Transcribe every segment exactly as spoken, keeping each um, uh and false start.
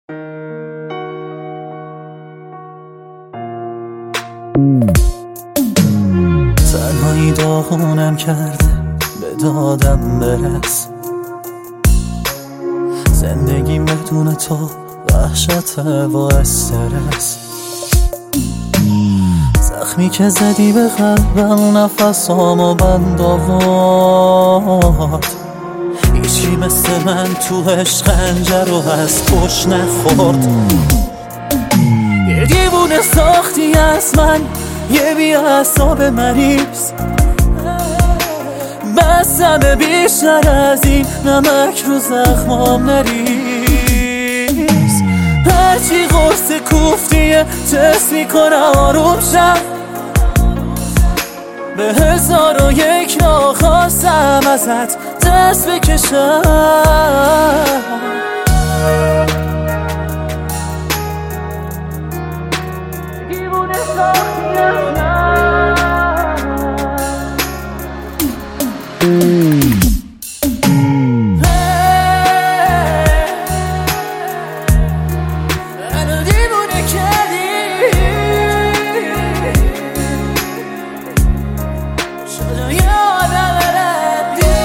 تنهایی داغونم کرده، به دادم برس. زندگیم بدون تو وحشت و استرس. زخمی که زدی به قلبم نفسامو بند آورد. هیچی مثل من تو عشق خنجر رو از پشت نخورد. یه دیوونه ساختی از من، یه بی‌اعصاب مریض. بسم بیشتر از این نمک رو زخمام نریز. هرچی قرص کوفتیه تست میکنم آروم شم. به هزار و یک راه خواستم ازت دست بکشم. دیوونه ساختی از من. منو دیوونه کردی، شدم یه آدم ردی.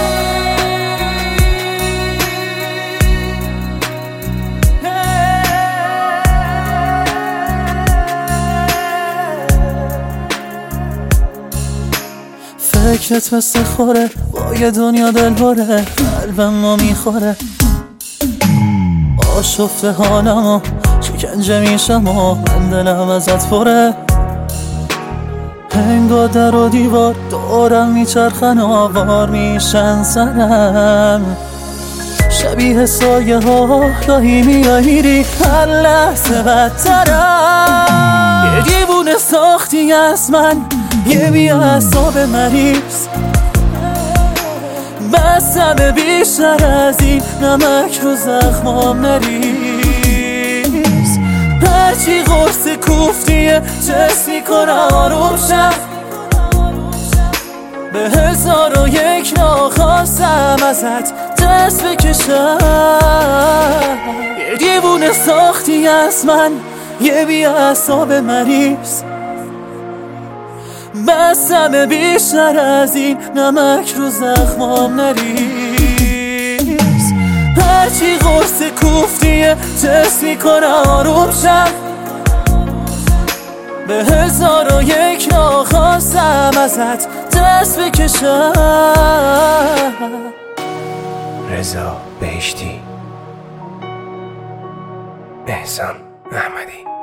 فکرت مثل خوره با یه دنیا دل بره، قلبم ما میخوره. آشفته حالم و شکنجه میشم و من دلم ازت پره. انگار در و دیوار دورم میچرخن آوار میشن سرم. شبیه سایه ها گاهی میای میری، هر لحظه بدترم. یه دیوونه ساختی از من، یه بی‌اعصاب مریض. بسم بیشتر از این نمک رو زخمام نریز. هرچی قرص کوفتیه تست میکنم آروم شم. به هزار و یک راه خواستم ازت دست بکشم. یه دیوونه ساختی از من، یه بی‌اعصاب مریض. بسم بیشتر از این نمک رو زخمام نریز. هرچی قرص کوفتیه تست میکنم آروم شم. به هزار و یک راه خواستم ازت دست بکشم. رضا بهشتی، احسان احمدی.